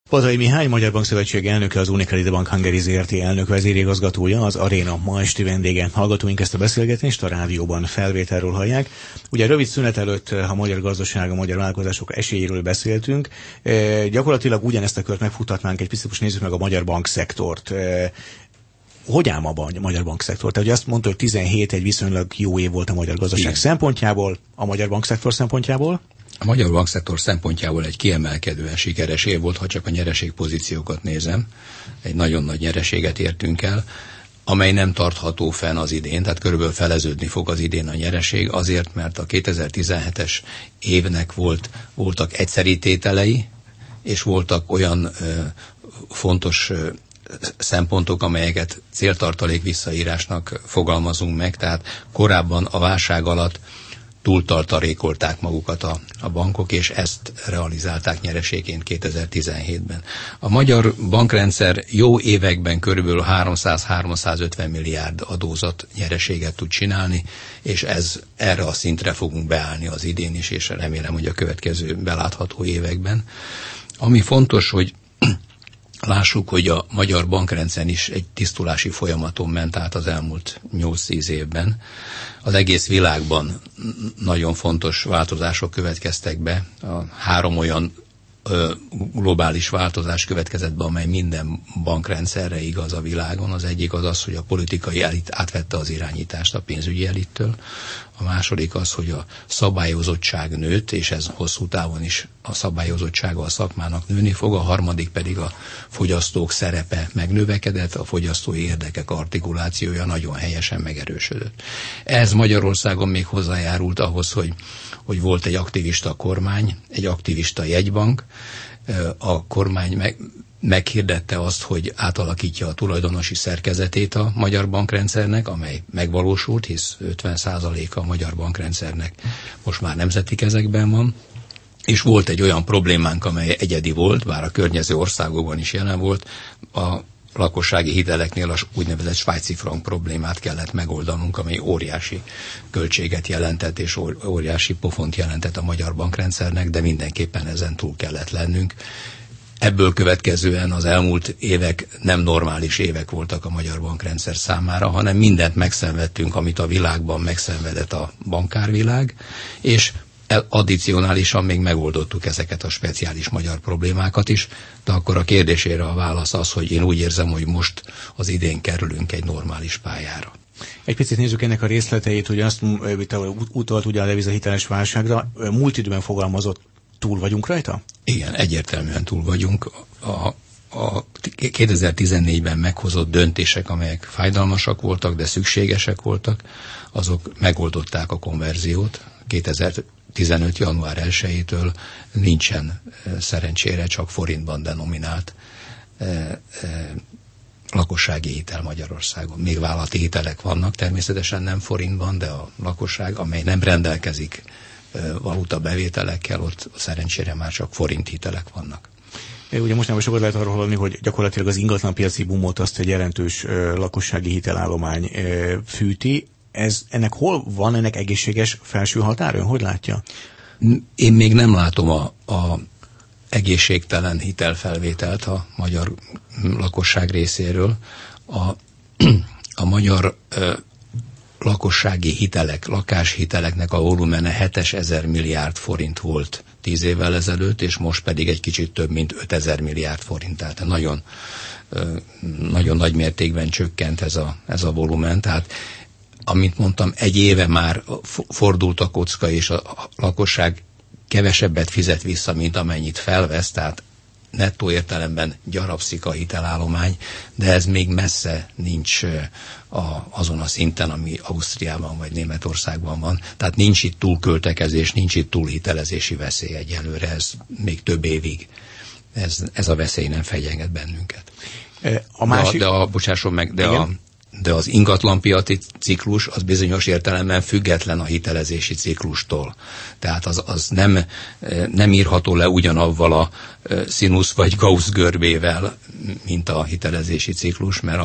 Pazai Mihály, Magyar Bankszövetség elnöke, az Unicredit Bank Hungary Zrt. Elnök vezérigazgatója, az Aréna ma esti vendége. Hallgatóink ezt a beszélgetést a rádióban felvételről hallják. Ugye rövid szünet előtt a magyar gazdaság, a magyar vállalkozások esélyéről beszéltünk. Gyakorlatilag ugyanezt a kört megfutatnánk egy picit, most nézzük meg a magyar bankszektort. Hogy áll a magyar bankszektor? Tehát ugye azt mondta, hogy 17 egy viszonylag jó év volt a magyar gazdaság szempontjából, a magyar bankszektor szempontjából? A magyar bankszektor szempontjából egy kiemelkedően sikeres év volt, ha csak a nyereségpozíciókat nézem. Egy nagyon nagy nyereséget értünk el, amely nem tartható fenn az idén, tehát körülbelül feleződni fog az idén a nyereség, azért, mert a 2017-es évnek voltak egyszeri tételei, és voltak olyan fontos szempontok, amelyeket céltartalék visszaírásnak fogalmazunk meg, tehát korábban a válság alatt túltartalékolták magukat a bankok, és ezt realizálták nyereségként 2017-ben. A magyar bankrendszer jó években körülbelül 300-350 milliárd adózat nyereséget tud csinálni, és erre a szintre fogunk beállni az idén is, és remélem, hogy a következő belátható években. Ami fontos, hogy lássuk, hogy a magyar bankrendszer is egy tisztulási folyamaton ment át az elmúlt 8-10 évben. Az egész világban nagyon fontos változások következtek be. 3 olyan globális változás következett be, amely minden bankrendszerre igaz a világon. Az egyik az, hogy a politikai elit átvette az irányítást a pénzügyi elittől. A második az, hogy a szabályozottság nőtt, és ez hosszú távon is a szabályozottsága a szakmának nőni fog. A harmadik pedig a fogyasztók szerepe megnövekedett, a fogyasztói érdekek artikulációja nagyon helyesen megerősödött. Ez Magyarországon még hozzájárult ahhoz, hogy volt egy aktivista kormány, egy aktivista jegybank. A kormány meghirdette azt, hogy átalakítja a tulajdonosi szerkezetét a magyar bankrendszernek, amely megvalósult, hisz 50%-a a magyar bankrendszernek most már nemzeti kezekben van, és volt egy olyan problémánk, amely egyedi volt, bár a környező országokban is jelen volt, a lakossági hiteleknél az úgynevezett svájci frank problémát kellett megoldanunk, amely óriási költséget jelentett, és óriási pofont jelentett a magyar bankrendszernek, de mindenképpen ezen túl kellett lennünk. Ebből következően az elmúlt évek nem normális évek voltak a magyar bankrendszer számára, hanem mindent megszenvedtünk, amit a világban megszenvedett a bankárvilág, és addicionálisan még megoldottuk ezeket a speciális magyar problémákat is, de akkor a kérdésére a válasz az, hogy én úgy érzem, hogy most az idén kerülünk egy normális pályára. Egy picit nézzük ennek a részleteit, hogy azt utalt ugye a devizahiteles válságra, múlt időben fogalmazott, túl vagyunk rajta? Igen, egyértelműen túl vagyunk. A 2014-ben meghozott döntések, amelyek fájdalmasak voltak, de szükségesek voltak, azok megoldották a konverziót. 2015. január 1-től nincsen szerencsére csak forintban denominált lakossági hitel Magyarországon. Még vállalati hitelek vannak, természetesen nem forintban, de a lakosság, amely nem rendelkezik valuta bevételekkel, ott szerencsére már csak forint hitelek vannak. Ugye mostanában sokat lehet arról hallani, hogy gyakorlatilag az ingatlanpiaci boomot azt egy jelentős lakossági hitelállomány fűti. Ennek hol van ennek egészséges felső határa? Hogy látja? Én még nem látom a egészségtelen hitelfelvételt a magyar lakosság részéről. A magyar lakossági hitelek, lakáshiteleknek a volumene 7000 milliárd forint volt 10 évvel ezelőtt, és most pedig egy kicsit több, mint 5000 milliárd forint. Tehát nagyon, nagyon nagy mértékben csökkent ez a volumen. Tehát, amint mondtam, egy éve már fordult a kocka, és a lakosság kevesebbet fizet vissza, mint amennyit felvesz, tehát nettó értelemben gyarapszik a hitelállomány, de ez még messze nincs azon a szinten, ami Ausztriában vagy Németországban van. Tehát nincs itt túlköltekezés, nincs itt túlhitelezési veszély egyelőre, ez még több évig. Ez a veszély nem fenyeget bennünket. A másik... Bocsásson meg, de az ingatlanpiaci ciklus az bizonyos értelemben független a hitelezési ciklustól. Tehát az nem írható le ugyanavval a színusz vagy Gauss görbével, mint a hitelezési ciklus, mert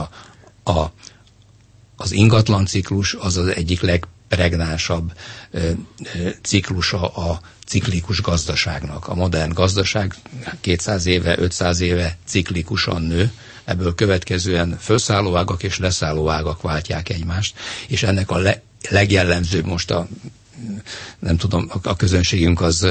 az ingatlan ciklus az egyik legpregnánsabb ciklusa a ciklikus gazdaságnak. A modern gazdaság 200 éve, 500 éve ciklikusan nő, ebből következően felszállóágak és leszállóágak váltják egymást, és ennek a legjellemzőbb most nem tudom, a közönségünk az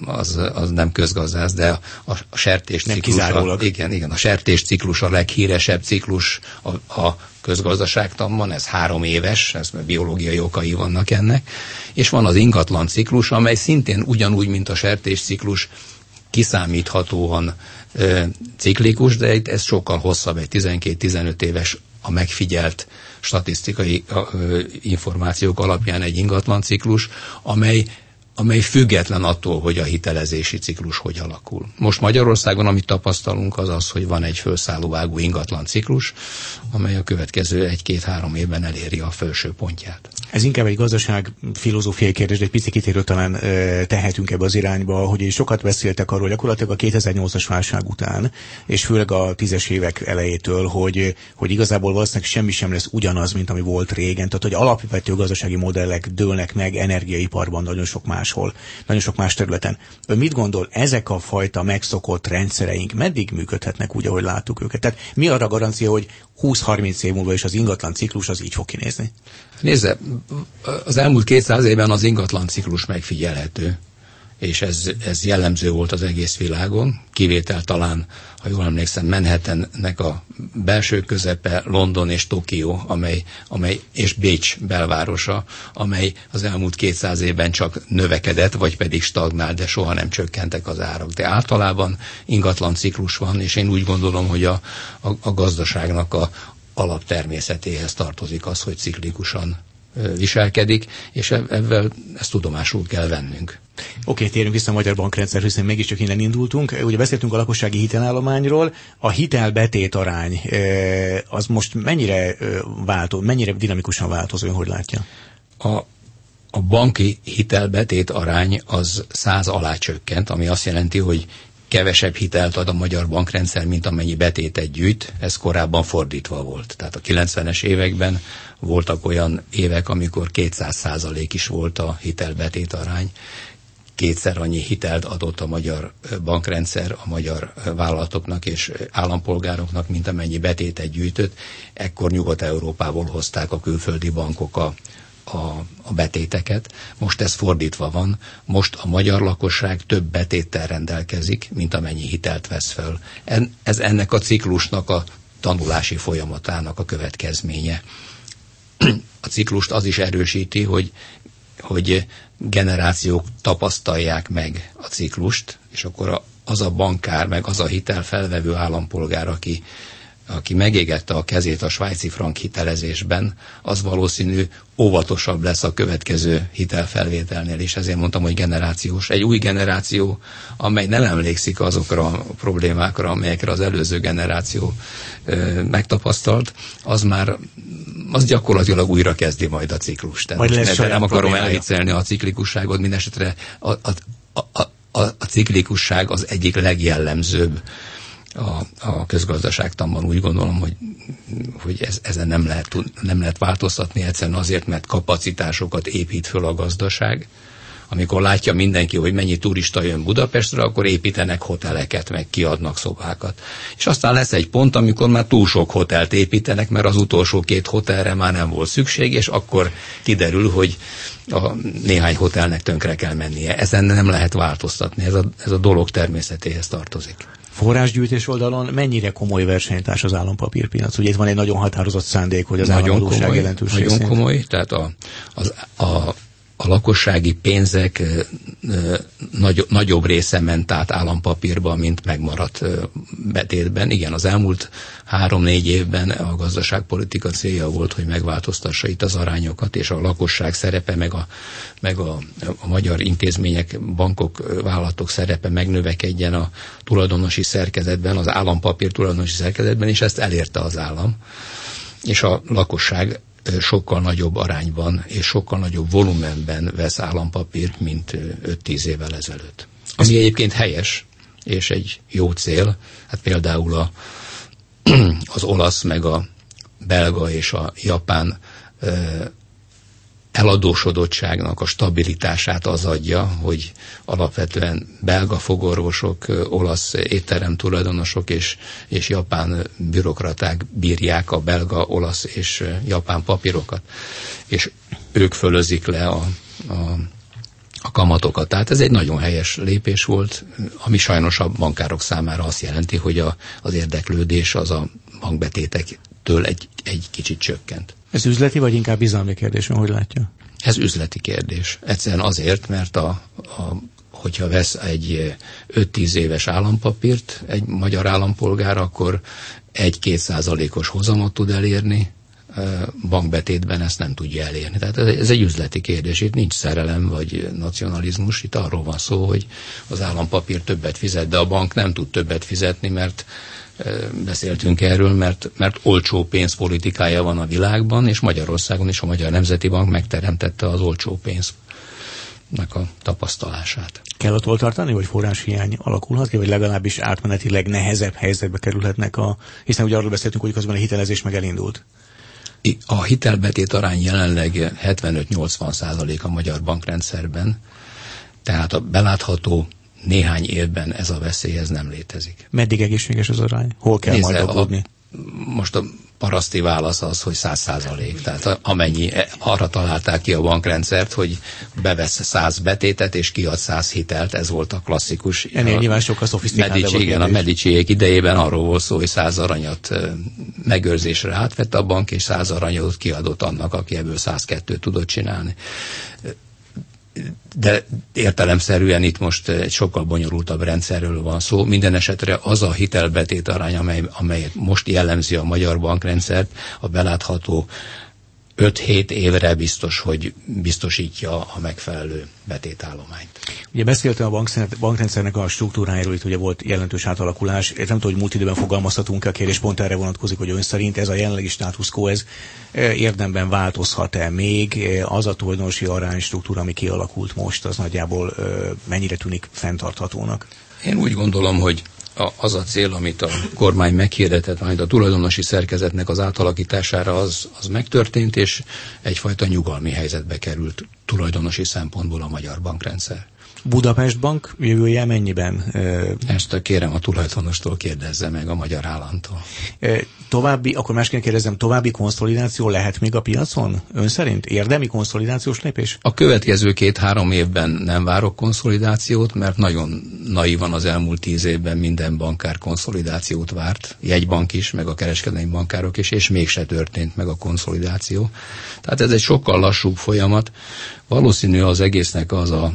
nem közgazdász, de a sertésciklus. Igen, a sertésciklus a leghíresebb ciklus a közgazdaságtanban, ez 3 éves, ez biológiai okai vannak ennek, és van az ingatlan ciklus, amely szintén ugyanúgy, mint a sertésciklus, kiszámíthatóan ciklikus, de ez sokkal hosszabb, egy 12-15 éves a megfigyelt statisztikai információk alapján egy ingatlanciklus, amely független attól, hogy a hitelezési ciklus hogy alakul. Most Magyarországon, amit tapasztalunk, az, hogy van egy felszállóágú ingatlanciklus, amely a következő 1-2-3 évben eléri a felső pontját. Ez inkább egy gazdaság filozófiai kérdés, de egy pici kitérőt talán tehetünk ebbe az irányba, hogy sokat beszéltek arról gyakorlatilag a 2008-as válság után, és főleg a 10-es évek elejétől, hogy igazából valószínűleg semmi sem lesz ugyanaz, mint ami volt régen. Tehát, hogy alapvető gazdasági modellek dőlnek meg energiaiparban nagyon sok máshol, nagyon sok más területen. Ön mit gondol, ezek a fajta megszokott rendszereink meddig működhetnek úgy, ahogy láttuk őket? Tehát mi arra garancia, hogy 20-30 év múlva is az ingatlan ciklus az így fog kinézni? Nézze, az elmúlt 200 évben az ingatlan ciklus megfigyelhető, és ez jellemző volt az egész világon, kivétel talán, ha jól emlékszem, Manhattannek a belső közepe, London és Tokió, amely és Bécs belvárosa, amely az elmúlt 200 évben csak növekedett, vagy pedig stagnált, de soha nem csökkentek az árak. De általában ingatlan ciklus van, és én úgy gondolom, hogy a gazdaságnak a alaptermészetéhez tartozik az, hogy ciklikusan viselkedik, és ebben ezt tudomásul kell vennünk. Oké, térjünk vissza a magyar bankrendszer, hiszen mégiscsak innen indultunk. Ugye beszéltünk a lakossági hitelállományról. A hitelbetét arány az most mennyire dinamikusan változó, hogy látja? A banki hitelbetét arány az 100 alá csökkent, ami azt jelenti, hogy kevesebb hitelt ad a magyar bankrendszer, mint amennyi betétet gyűjt. Ez korábban fordítva volt. Tehát a 90-es években voltak olyan évek, amikor 200% is volt a hitelbetét arány. 2-szer annyi hitelt adott a magyar bankrendszer a magyar vállalatoknak és állampolgároknak, mint amennyi betétet gyűjtött. Ekkor Nyugat-Európából hozták a külföldi bankok a betéteket. Most ez fordítva van. Most a magyar lakosság több betéttel rendelkezik, mint amennyi hitelt vesz föl. Ez ennek a ciklusnak a tanulási folyamatának a következménye. A ciklust az is erősíti, hogy generációk tapasztalják meg a ciklust, és akkor az a bankár, meg az a hitelfelvevő állampolgár, aki megégette a kezét a svájci frank hitelezésben, az valószínű óvatosabb lesz a következő hitelfelvételnél, és ezért mondtam, hogy generációs. Egy új generáció, amely nem emlékszik azokra a problémákra, amelyekre az előző generáció megtapasztalt, az gyakorlatilag újra kezdi majd a ciklust. Tehát nem akarom elviccelni a ciklikusságot, mindesetre a ciklikusság az egyik legjellemzőbb a közgazdaságtanban. Úgy gondolom, hogy ezen nem lehet változtatni, egyszerűen azért, mert kapacitásokat épít föl a gazdaság. Amikor látja mindenki, hogy mennyi turista jön Budapestre, akkor építenek hoteleket, meg kiadnak szobákat. És aztán lesz egy pont, amikor már túl sok hotelt építenek, mert az utolsó 2 hotelre már nem volt szükség, és akkor kiderül, hogy néhány hotelnek tönkre kell mennie. Ezen nem lehet változtatni, ez a dolog természetéhez tartozik. Forrásgyűjtés oldalon mennyire komoly versenytárs az állampapírpiac? Ugye itt van egy nagyon határozott szándék, hogy az államadósság jelentős részét. Nagyon komoly, tehát a lakossági pénzek nagyobb része ment át állampapírba, mint megmaradt betétben. Igen, az elmúlt 3-4 évben a gazdaságpolitika célja volt, hogy megváltoztassa itt az arányokat, és a lakosság szerepe, meg a magyar intézmények, bankok, vállalatok szerepe megnövekedjen a tulajdonosi szerkezetben, az állampapír tulajdonosi szerkezetben, és ezt elérte az állam. És a lakosság sokkal nagyobb arányban és sokkal nagyobb volumenben vesz állampapírt, mint 5-10 évvel ezelőtt. Ami egyébként helyes, és egy jó cél. Hát például az olasz, meg a belga és a japán eladósodottságnak a stabilitását az adja, hogy alapvetően belga fogorvosok, olasz étterem tulajdonosok és japán bürokraták bírják a belga, olasz és japán papírokat, és ők fölözik le a kamatokat. Tehát ez egy nagyon helyes lépés volt, ami sajnos a bankárok számára azt jelenti, hogy az érdeklődés az a bankbetétektől egy kicsit csökkent. Ez üzleti, vagy inkább bizalmi kérdés, hogy látja? Ez üzleti kérdés. Egyszerűen azért, mert hogyha vesz egy 5-10 éves állampapírt egy magyar állampolgár, akkor 1-2% hozamot tud elérni, bankbetétben ezt nem tudja elérni. Tehát ez egy üzleti kérdés. Itt nincs szerelem vagy nacionalizmus, itt arról van szó, hogy az állampapír többet fizet, de a bank nem tud többet fizetni, mert beszéltünk erről, mert olcsó pénzpolitikája van a világban, és Magyarországon is a Magyar Nemzeti Bank megteremtette az olcsó pénznek a tapasztalását. Kell attól tartani, hogy forráshiány alakulhat ki, vagy legalábbis átmenetileg nehezebb helyzetbe kerülhetnek hiszen ugye arról beszéltünk, hogy közben a hitelezés meg elindult. A hitelbetét arány jelenleg 75-80% a magyar bankrendszerben, tehát a belátható néhány évben ez a veszély, ez nem létezik. Meddig egészséges az arány? Hol kell majd aggódni? Most a paraszti válasz az, hogy 100%. Tehát amennyi, arra találták ki a bankrendszert, hogy bevesz 100 betétet és kiad 100 hitelt, ez volt a klasszikus. Ennél nyilván sokkal szofisztikáltabb. Igen, a Mediciék idejében arról volt szó, hogy 100 aranyat megőrzésre átvette a bank, és 100 aranyat kiadott annak, aki ebből 102-t tudott csinálni. De értelemszerűen itt most egy sokkal bonyolultabb rendszerről van szó. Minden esetre az a hitelbetét arány, amely most jellemzi a magyar bankrendszert, a belátható 5-7 évre biztos, hogy biztosítja a megfelelő betétállományt. Ugye beszéltem a bankrendszernek a struktúrájáról, itt ugye volt jelentős átalakulás. Én nem tudom, hogy múlt időben fogalmazhatunk-e, a kérdés pont erre vonatkozik, hogy ön szerint ez a jelenlegi status quo, ez érdemben változhat-e még? Az a tulajdonosi aránystruktúra, ami kialakult most, az nagyjából mennyire tűnik fenntarthatónak? Én úgy gondolom, hogy az a cél, amit a kormány meghirdetett, majd a tulajdonosi szerkezetnek az átalakítására, az megtörtént, és egyfajta nyugalmi helyzetbe került tulajdonosi szempontból a magyar bankrendszer. Budapest Bank jövője mennyiben? Ezt kérem a tulajdonostól kérdezze meg, a magyar államtól. Akkor másként kérdezem, további konszolidáció lehet még a piacon? Ön szerint érdemi konszolidációs lépés? A következő 2-3 évben nem várok konszolidációt, mert nagyon naívan az elmúlt 10 évben minden bankár konszolidációt várt, jegybank is, meg a kereskedelmi bankárok is, és mégse történt meg a konszolidáció. Tehát ez egy sokkal lassúbb folyamat. Valószínű az egésznek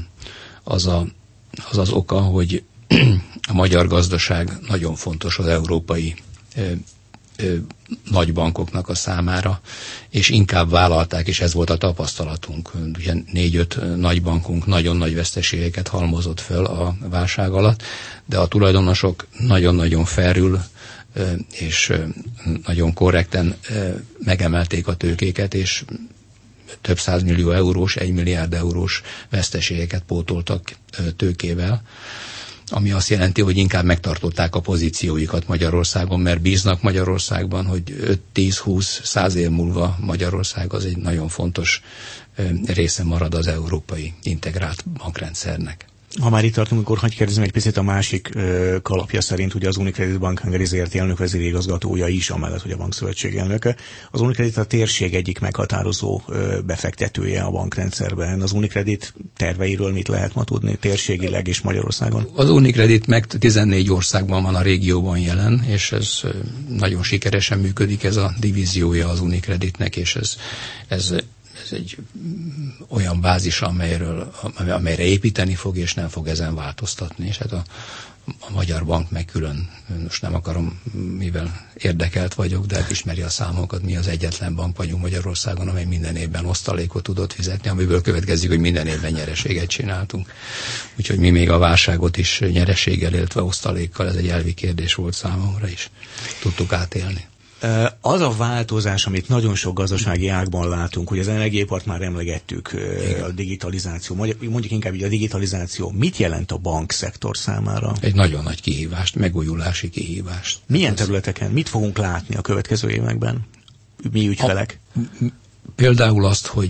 az oka, hogy a magyar gazdaság nagyon fontos az európai nagybankoknak a számára, és inkább vállalták, és ez volt a tapasztalatunk. Ugye 4-5 nagybankunk nagyon nagy veszteségeket halmozott föl a válság alatt, de a tulajdonosok nagyon-nagyon fairül és nagyon korrekten megemelték a tőkéket, és több 100 millió eurós, 1 milliárd eurós veszteségeket pótoltak tőkével, ami azt jelenti, hogy inkább megtartották a pozícióikat Magyarországon, mert bíznak Magyarországban, hogy 5-10-20-100 év múlva Magyarország az egy nagyon fontos része marad az európai integrált bankrendszernek. Ha már itt tartunk, akkor hagyj kérdezem egy picit a másik kalapja szerint, ugye az Unicredit Bank Hungary ZRT elnök vezérigazgatója is, amellett, hogy a bankszövetség elnöke. Az Unicredit a térség egyik meghatározó befektetője a bankrendszerben. Az Unicredit terveiről mit lehet ma tudni térségileg és Magyarországon? Az Unicredit meg 14 országban van a régióban jelen, és ez nagyon sikeresen működik, ez a divíziója az Unicreditnek, és ez egy olyan bázis, amelyre építeni fog, és nem fog ezen változtatni. És hát a Magyar Bank meg külön, most nem akarom, mivel érdekelt vagyok, de hát ismeri a számokat, mi az egyetlen bank vagyunk Magyarországon, amely minden évben osztalékot tudott fizetni, amiből következik, hogy minden évben nyereséget csináltunk. Úgyhogy mi még a válságot is nyereséggel, illetve osztalékkal, ez egy elvi kérdés volt számomra is. Tudtuk átélni. Az a változás, amit nagyon sok gazdasági ágban látunk, hogy az energiaipart már emlegettük, a digitalizáció, mondjuk inkább így a digitalizáció, mit jelent a bankszektor számára? Egy nagyon nagy kihívást, megújulási kihívást. Milyen területeken, mit fogunk látni a következő években? Mi ügyfelek? Például azt, hogy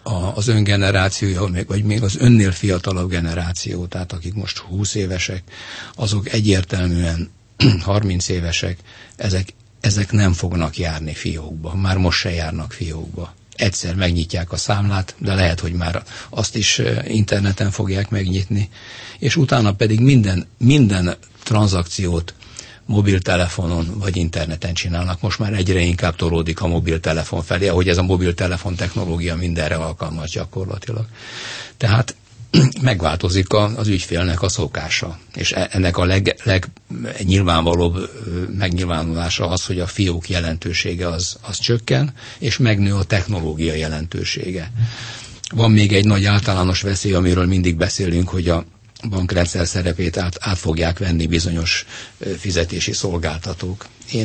az ön generációja, vagy még az önnél fiatalabb generáció, tehát akik most 20 évesek, azok egyértelműen 30 évesek, ezek nem fognak járni fiókba, már most se járnak fiókba. Egyszer megnyitják a számlát, de lehet, hogy már azt is interneten fogják megnyitni, és utána pedig minden tranzakciót mobiltelefonon vagy interneten csinálnak. Most már egyre inkább tolódik a mobiltelefon felé, ahogy ez a mobiltelefon technológia mindenre alkalmas gyakorlatilag. Tehát megváltozik az ügyfélnek a szokása. És ennek a legnyilvánvalóbb megnyilvánulása az, hogy a fiók jelentősége az csökken, és megnő a technológia jelentősége. Van még egy nagy általános veszély, amiről mindig beszélünk, hogy a bankrendszer szerepét át fogják venni bizonyos fizetési szolgáltatók.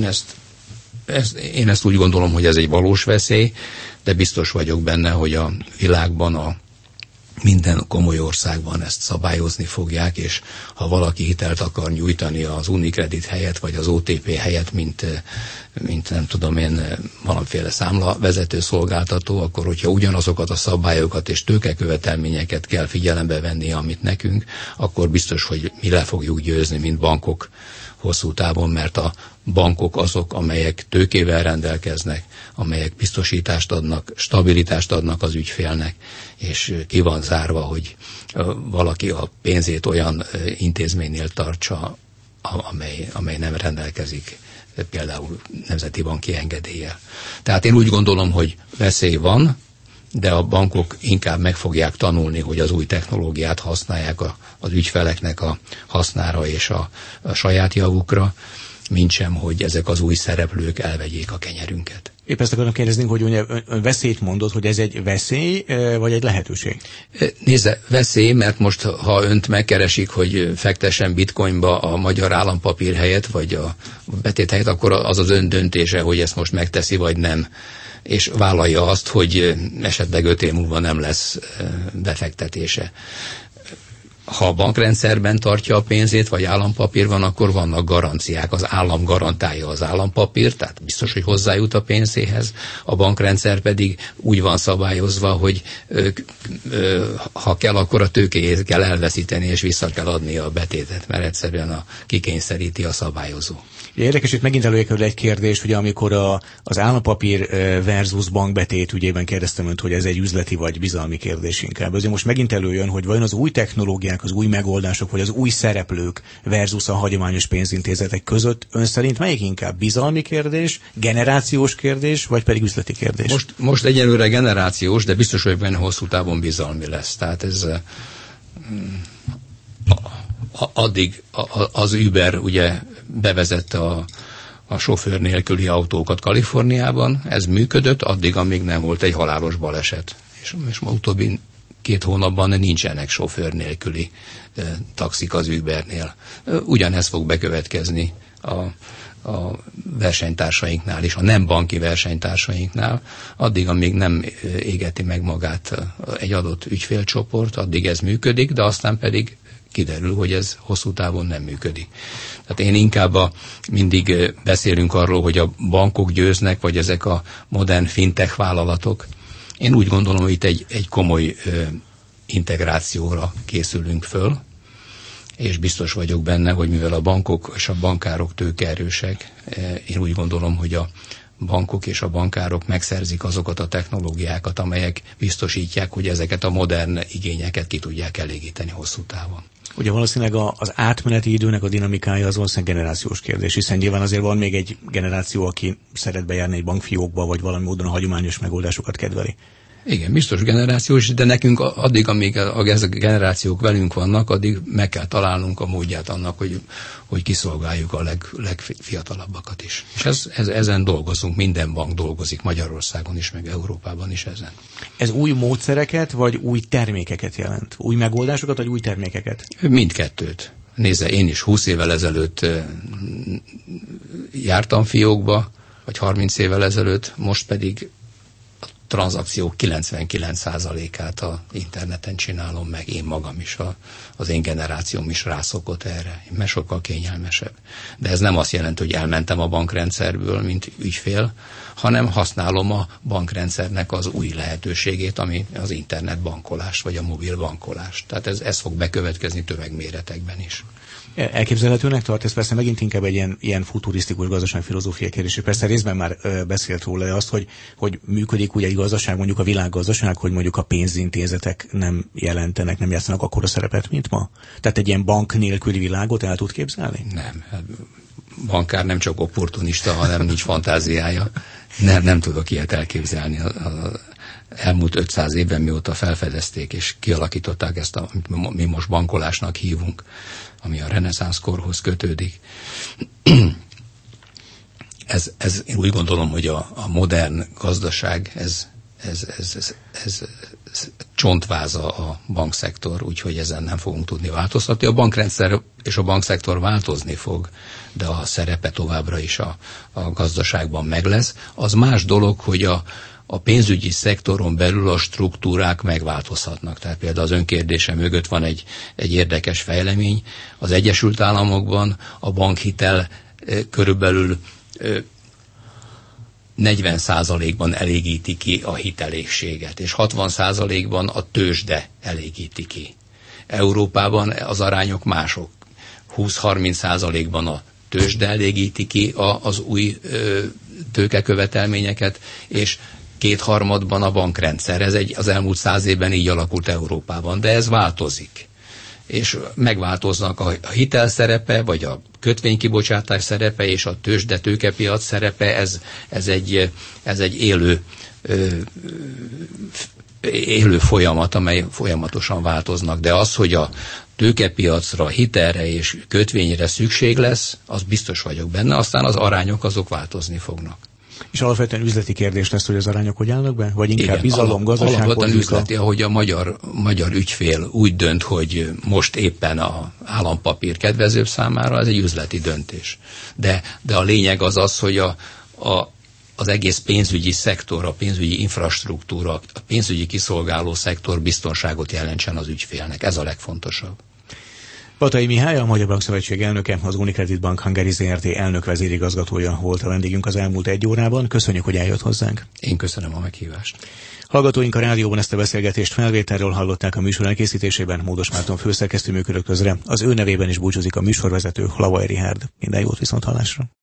Én ezt úgy gondolom, hogy ez egy valós veszély, de biztos vagyok benne, hogy a világban, minden komoly országban ezt szabályozni fogják, és ha valaki hitelt akar nyújtani az Unicredit helyett, vagy az OTP helyett, mint nem tudom én, valamiféle számlavezető szolgáltató, akkor hogyha ugyanazokat a szabályokat és tőkekövetelményeket kell figyelembe venni, amit nekünk, akkor biztos, hogy mi le fogjuk győzni, mint bankok hosszú távon, mert a bankok azok, amelyek tőkével rendelkeznek, amelyek biztosítást adnak, stabilitást adnak az ügyfélnek, és ki van zárva, hogy valaki a pénzét olyan intézménynél tartsa, amely nem rendelkezik például nemzeti banki engedéllyel. Tehát én úgy gondolom, hogy veszély van, de a bankok inkább meg fogják tanulni, hogy az új technológiát használják az ügyfeleknek a hasznára és a saját javukra, mintsem, hogy ezek az új szereplők elvegyék a kenyerünket. Épp ezt akarom kérdezni, hogy ön veszélyt mondott, hogy ez egy veszély, vagy egy lehetőség? Nézze, veszély, mert most, ha önt megkeresik, hogy fektessen bitcoinba a magyar állampapír helyett, vagy a betét helyett, akkor az az ön döntése, hogy ezt most megteszi, vagy nem. És vállalja azt, hogy esetleg 5 év múlva nem lesz befektetése. Ha a bankrendszerben tartja a pénzét, vagy állampapír van, akkor vannak garanciák. Az állam garantálja az állampapírt, tehát biztos, hogy hozzájut a pénzéhez. A bankrendszer pedig úgy van szabályozva, hogy ha kell, akkor a tőkéjét kell elveszíteni, és vissza kell adni a betétet, mert egyszerűen kikényszeríti a szabályozó. Érdekes, hogy megint előkerül egy kérdés, hogy amikor az állampapír versus bankbetét ügyében kérdeztem önt, hogy ez egy üzleti vagy bizalmi kérdés inkább. Azért most megint előjön, hogy vajon az új technológiák, az új megoldások, vagy az új szereplők versus a hagyományos pénzintézetek között ön szerint melyik inkább bizalmi kérdés, generációs kérdés, vagy pedig üzleti kérdés? Most egyelőre generációs, de biztos, hogy benne hosszú távon bizalmi lesz. Tehát ez addig az Uber ugye bevezette a sofőr nélküli autókat Kaliforniában, ez működött, addig, amíg nem volt egy halálos baleset. És ma utóbbi 2 hónapban nincsenek sofőr nélküli taxik az Ubernél. Ugyanez fog bekövetkezni a versenytársainknál is, a nem banki versenytársainknál, addig, amíg nem égeti meg magát egy adott ügyfélcsoport, addig ez működik, de aztán pedig kiderül, hogy ez hosszú távon nem működik. Tehát én inkább mindig beszélünk arról, hogy a bankok győznek, vagy ezek a modern fintech vállalatok. Én úgy gondolom, hogy itt egy komoly integrációra készülünk föl, és biztos vagyok benne, hogy mivel a bankok és a bankárok tőkeerősek, én úgy gondolom, hogy a bankok és a bankárok megszerzik azokat a technológiákat, amelyek biztosítják, hogy ezeket a modern igényeket ki tudják elégíteni hosszú távon. Ugye valószínűleg az átmeneti időnek a dinamikája az valószínűleg generációs kérdés, hiszen nyilván azért van még egy generáció, aki szeret bejárni egy bankfiókba, vagy valami módon a hagyományos megoldásokat kedveli. Igen, biztos generációs, de nekünk addig, amíg ezek a generációk velünk vannak, addig meg kell találnunk a módját annak, hogy kiszolgáljuk a legfiatalabbakat is. És ezen dolgozunk, minden bank dolgozik Magyarországon is, meg Európában is ezen. Ez új módszereket, vagy új termékeket jelent? Új megoldásokat, vagy új termékeket? Mindkettőt. Nézze, én is 20 évvel ezelőtt jártam fiókba, vagy 30 évvel ezelőtt, most pedig tranzakciók 99%-át az interneten csinálom meg, én magam is, az én generációm is rászokott erre, mert sokkal kényelmesebb. De ez nem azt jelenti, hogy elmentem a bankrendszerből, mint ügyfél, hanem használom a bankrendszernek az új lehetőségét, ami az internetbankolás, vagy a mobil bankolás. Tehát ez fog bekövetkezni tömegméretekben is. Elképzelhetőnek tart, ez persze megint inkább egy ilyen futurisztikus gazdaságfilozófiai kérdés. Persze részben már beszélt róla, de azt, hogy működik ugye egy gazdaság, mondjuk a világgazdaság, hogy mondjuk a pénzintézetek nem jelentenek, nem játszanak akkora szerepet, mint ma. Tehát egy ilyen bank nélküli világot el tud képzelni? Nem. Bankár nem csak opportunista, hanem nincs fantáziája. Nem tudok ilyet elképzelni. Elmúlt 500 évben, mióta felfedezték és kialakították ezt, amit mi most bankolásnak hívunk, ami a reneszánsz korhoz kötődik. Én úgy gondolom, hogy a modern gazdaság, ez csontváza a bankszektor, úgyhogy ezen nem fogunk tudni változtatni. A bankrendszer és a bankszektor változni fog, de a szerepe továbbra is a gazdaságban meg lesz. Az más dolog, hogy a pénzügyi szektoron belül a struktúrák megváltozhatnak. Tehát például az önkérdése mögött van egy érdekes fejlemény. Az Egyesült Államokban a bankhitel körülbelül 40%-ban elégíti ki a hitelégséget, és 60%-ban a tőzsde elégíti ki. Európában az arányok mások. 20-30%-ban a tőzsde elégíti ki az új tőkekövetelményeket, és 2/3 a bankrendszer. Ez az elmúlt 100 évben így alakult Európában, de ez változik. És megváltoznak a hitel szerepe, vagy a kötvénykibocsátás szerepe, és a tőkepiac szerepe, ez egy élő folyamat, amely folyamatosan változnak. De az, hogy a tőkepiacra, hitelre és kötvényre szükség lesz, az biztos vagyok benne, aztán az arányok azok változni fognak. És alapvetően üzleti kérdés lesz, hogy az arányok hogy állnak be? Vagy inkább bizalom, gazdaságpolitika? Alapvetően üzleti, ahogy a magyar ügyfél úgy dönt, hogy most éppen a állampapír kedvezőbb számára, ez egy üzleti döntés. De a lényeg az, hogy az egész pénzügyi szektor, a pénzügyi infrastruktúra, a pénzügyi kiszolgáló szektor biztonságot jelentsen az ügyfélnek. Ez a legfontosabb. Patai Mihály, a Magyar Bankszövetség elnöke, az UniCredit Bank Hungary Zrt. Elnök vezérigazgatója volt a vendégünk az elmúlt 1 órában. Köszönjük, hogy eljött hozzánk. Én köszönöm a meghívást. Hallgatóink a rádióban ezt a beszélgetést felvételről hallották, a műsor elkészítésében Módos Márton főszerkesztő működött közre. Az ő nevében is búcsúzik a műsorvezető, Lavai Richárd. Minden jót, viszonthallásra.